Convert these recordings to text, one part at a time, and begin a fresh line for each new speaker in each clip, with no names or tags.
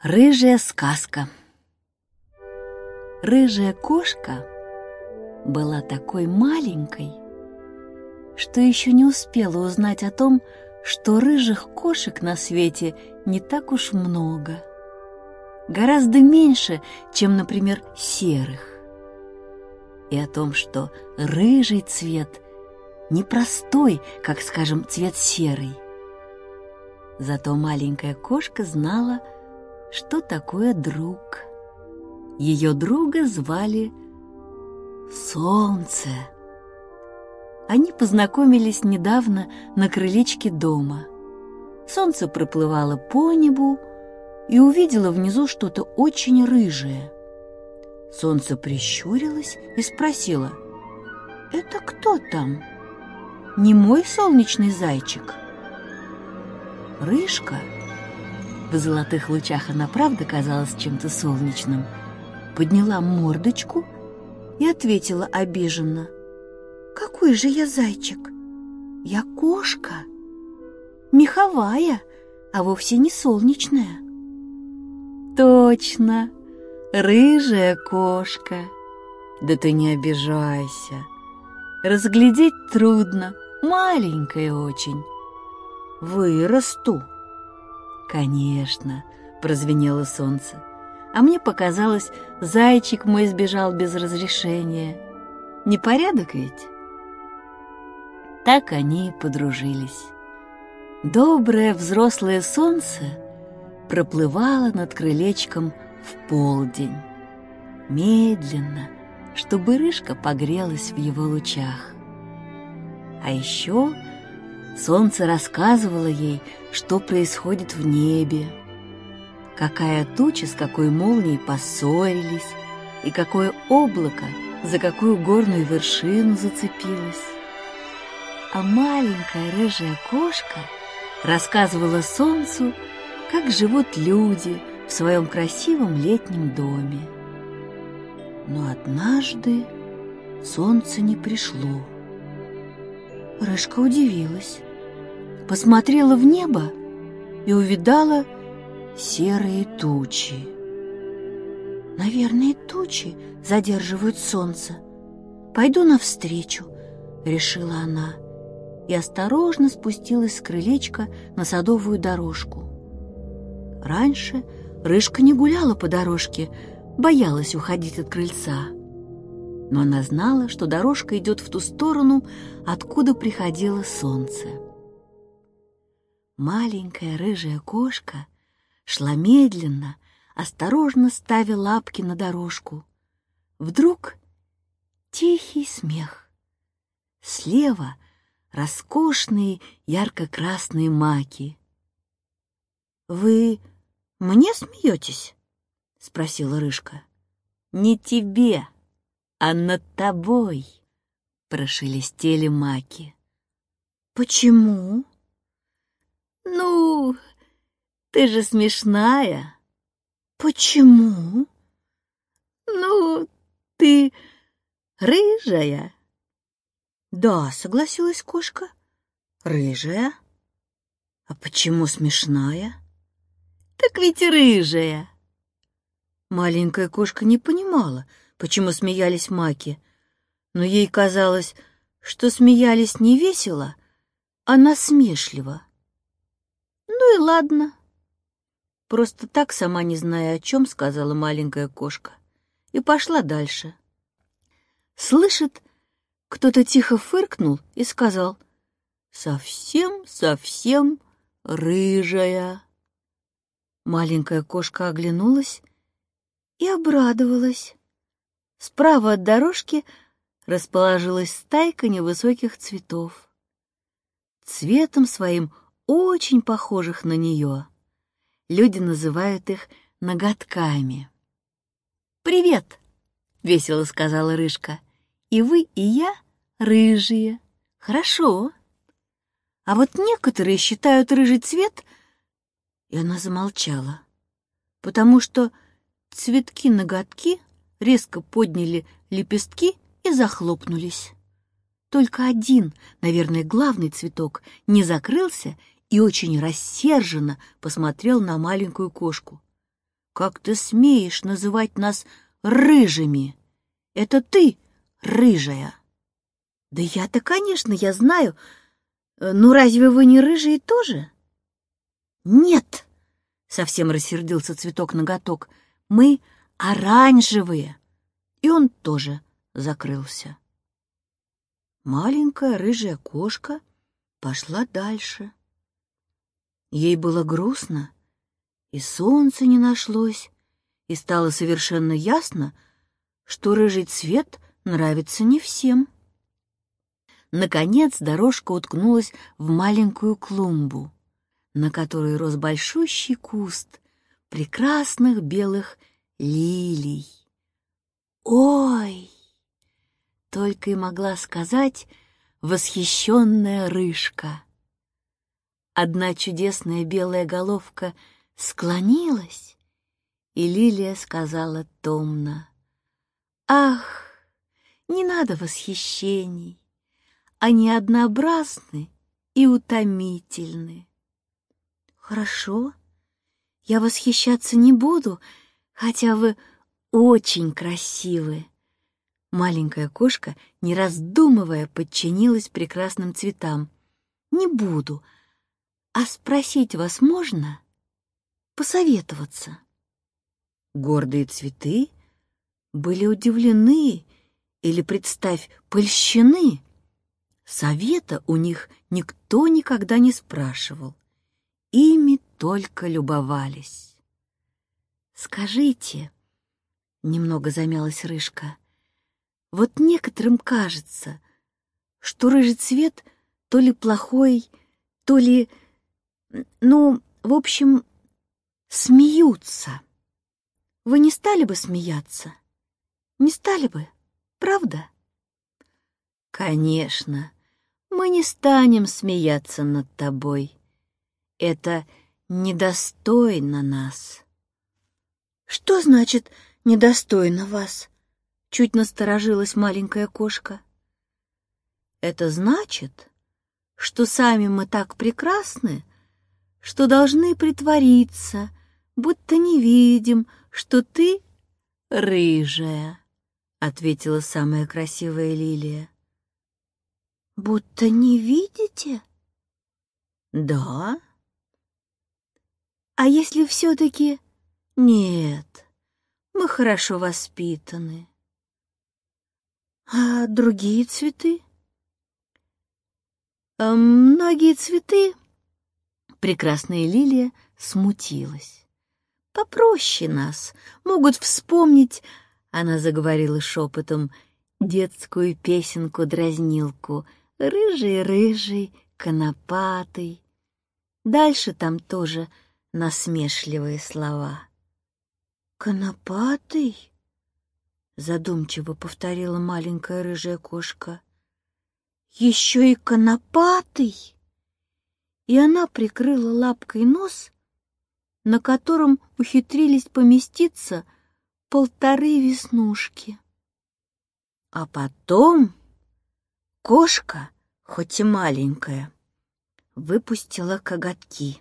Рыжая сказка. Рыжая кошка была такой маленькой, что еще не успела узнать о том, что рыжих кошек на свете не так уж много. Гораздо меньше, чем, например, серых. И о том, что рыжий цвет не простой, как, скажем, цвет серый. Зато маленькая кошка знала, что такое друг. Ее друга звали Солнце. Они познакомились недавно на крылечке дома. Солнце проплывало по небу и увидело внизу что-то очень рыжее. Солнце прищурилось и спросило: «Это кто там? Не мой солнечный зайчик?» Рыжка, в золотых лучах она правда казалась чем-то солнечным, подняла мордочку и ответила обиженно: «Какой же я зайчик? Я кошка, меховая, а вовсе не солнечная». «Точно, рыжая кошка. Да ты не обижайся. Разглядеть трудно, маленькая очень. Вырасту». «Конечно», — прозвенело солнце, «а мне показалось, зайчик мой сбежал без разрешения. Непорядок ведь?» Так они и подружились. Доброе взрослое солнце проплывало над крылечком в полдень, медленно, чтобы рыжка погрелась в его лучах. А еще солнце рассказывало ей, что происходит в небе, какая туча с какой молнией поссорились, и какое облако за какую горную вершину зацепилось. А маленькая рыжая кошка рассказывала солнцу, как живут люди в своем красивом летнем доме. Но однажды солнце не пришло. Рыжка удивилась, посмотрела в небо и увидала серые тучи. «Наверное, тучи задерживают солнце. Пойду навстречу», — решила она, и осторожно спустилась с крылечка на садовую дорожку. Раньше Рыжка не гуляла по дорожке, боялась уходить от крыльца. Но она знала, что дорожка идет в ту сторону, откуда приходило солнце. Маленькая рыжая кошка шла медленно, осторожно ставя лапки на дорожку. Вдруг тихий смех. Слева роскошные ярко-красные маки. «Вы мне смеетесь?» — спросила Рыжка. «Не тебе, а над тобой», — прошелестели маки. «Почему?» «Ну, ты же смешная». «Почему?» «Ну, ты рыжая». «Да», — согласилась кошка, — «рыжая». «А почему смешная?» «Так ведь рыжая». Маленькая кошка не понимала, почему смеялись маки, но ей казалось, что смеялись не весело, а насмешливо. «Ну и ладно». Просто так, сама не зная о чем, сказала маленькая кошка и пошла дальше. Слышит, кто-то тихо фыркнул и сказал: «Совсем рыжая». Маленькая кошка оглянулась и обрадовалась. Справа от дорожки расположилась стайка невысоких цветов, цветом своим очень похожих на нее. Люди называют их ноготками. «Привет!» — весело сказала Рыжка. «И вы, и я рыжие. Хорошо. А вот некоторые считают рыжий цвет...» И она замолчала, потому что цветки-ноготки резко подняли лепестки и захлопнулись. Только один, наверное, главный цветок, не закрылся и очень рассерженно посмотрел на маленькую кошку. Как ты смеешь называть нас рыжими? Это ты рыжая. Да я-то, конечно, я знаю. Но разве вы не рыжие тоже? Нет, совсем рассердился Цветок-ноготок. Мы оранжевые. И он тоже закрылся. Маленькая рыжая кошка пошла дальше. Ей было грустно, и солнца не нашлось, и стало совершенно ясно, что рыжий цвет нравится не всем. Наконец дорожка уткнулась в маленькую клумбу, на которой рос большущий куст прекрасных белых лилий. «Ой!» — только и могла сказать восхищенная рыжка. Одна чудесная белая головка склонилась, и лилия сказала томно: «Ах, не надо восхищений, они однообразны и утомительны». «Хорошо, я восхищаться не буду, хотя вы очень красивы». Маленькая кошка, не раздумывая, подчинилась прекрасным цветам. «Не буду. А спросить вас можно? Посоветоваться?» Гордые цветы были удивлены или, представь, польщены. Совета у них никто никогда не спрашивал. Ими только любовались. «Скажите», — немного замялась рыжка, — «вот некоторым кажется, что рыжий цвет то ли плохой, то ли, ну, в общем, смеются. Вы не стали бы смеяться? Не стали бы, правда?» «Конечно, мы не станем смеяться над тобой. Это недостойно нас». «Что значит «недостойно вас»?» Чуть насторожилась маленькая кошка. «Это значит, что сами мы так прекрасны, что должны притвориться, будто не видим, что ты рыжая», — ответила самая красивая лилия. «Будто не видите?» «Да». «А если все-таки...» «Нет, мы хорошо воспитаны». «А другие цветы?» «Многие цветы...» Прекрасная лилия смутилась. «Попроще нас, могут вспомнить...» Она заговорила шепотом детскую песенку-дразнилку: «Рыжий-рыжий, конопатый». Дальше там тоже насмешливые слова. «Конопатый?» — задумчиво повторила маленькая рыжая кошка. «Еще и конопатый!» И она прикрыла лапкой нос, на котором ухитрились поместиться 1,5 веснушки. А потом кошка, хоть и маленькая, выпустила коготки.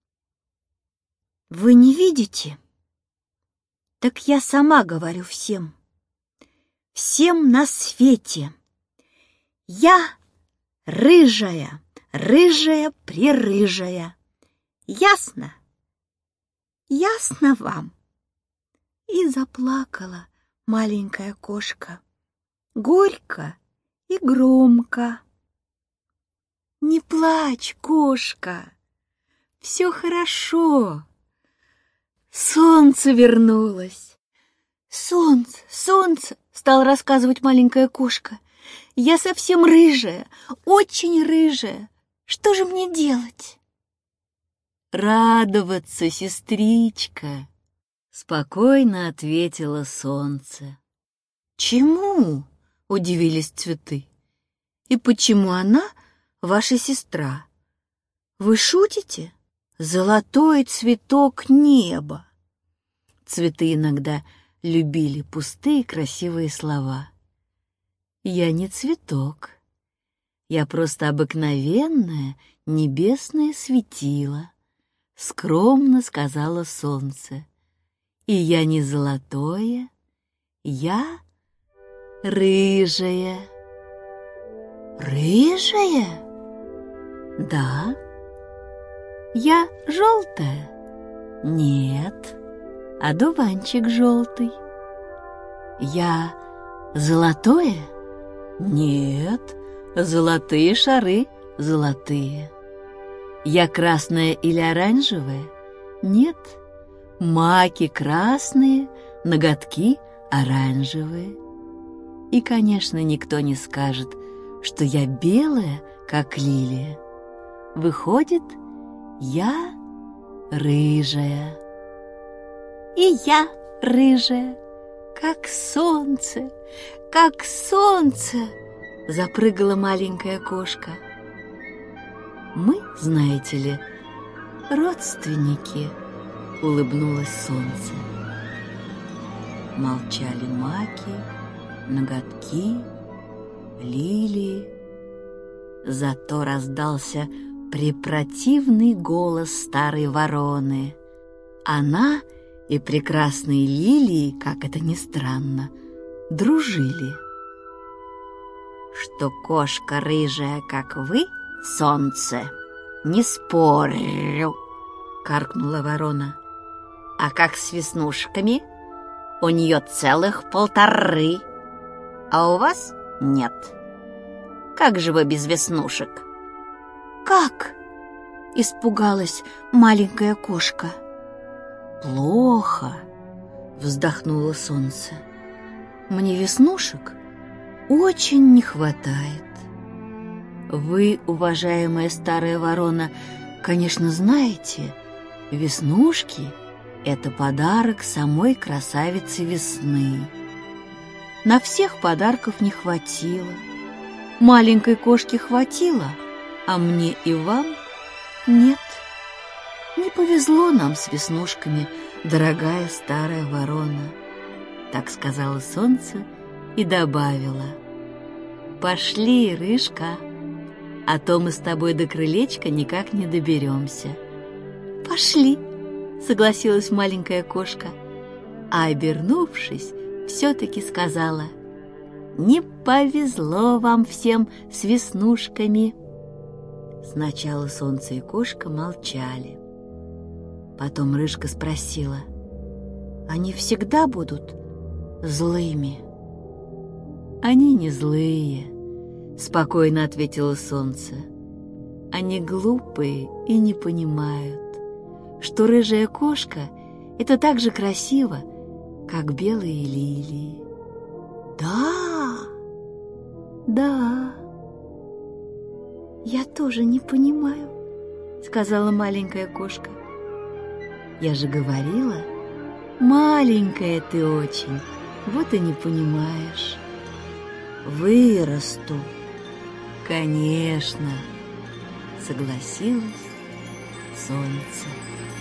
«Вы не видите? Так я сама говорю всем. Всем на свете. Я рыжая, рыжая-прерыжая. Ясно? Ясно вам?» И заплакала маленькая кошка, горько и громко. «Не плачь, кошка, все хорошо. Солнце вернулось». «Солнце, солнце!» — стала рассказывать маленькая кошка. «Я совсем рыжая, очень рыжая. Что же мне делать?» «Радоваться, сестричка», — спокойно ответило солнце. «Чему?» — удивились цветы. «И почему она ваша сестра? Вы шутите? Золотой цветок неба». Цветы иногда любили пустые красивые слова. «Я не цветок. Я просто обыкновенное небесное светило», — скромно сказала солнце. И я не золотое, я рыжая. Рыжая? Да. Я желтая? Нет. Одуванчик желтый. Я золотое? Нет. Золотые шары золотые. Я красная или оранжевая? Нет. Маки красные, ноготки оранжевые. И, конечно, никто не скажет, что я белая, как лилия. Выходит, я рыжая. И я рыжая, как солнце, как солнце, запрыгала маленькая кошка. Мы, знаете ли, родственники, улыбнулось солнце. Молчали маки, ноготки, лилии. Зато раздался препротивный голос старой вороны. Она и прекрасные лилии, как это ни странно, дружили. Что кошка рыжая, как вы, солнце, не спорю, каркнула ворона. А как с веснушками? У нее целых 1,5, а у вас нет. Как же вы без веснушек? Как? Испугалась маленькая кошка. Плохо, вздохнуло солнце. Мне веснушек очень не хватает. Вы, уважаемая старая ворона, конечно, знаете, веснушки — это подарок самой красавицы весны. На всех подарков не хватило. Маленькой кошке хватило, а мне и вам нет. Не повезло нам с веснушками, дорогая старая ворона. Так сказала солнце и добавила: пошли, рыжка, а то мы с тобой до крылечка никак не доберемся. Пошли, согласилась маленькая кошка, а, обернувшись, все-таки сказала: не повезло вам всем с веснушками. Сначала солнце и кошка молчали. Потом рыжка спросила: они всегда будут злыми? Они не злые, спокойно ответило солнце. Они глупые и не понимают, что рыжая кошка — это так же красиво, как белые лилии. Да, да, я тоже не понимаю, сказала маленькая кошка. Я же говорила, маленькая ты очень, вот и не понимаешь. Вырасту, конечно, согласилась солнце.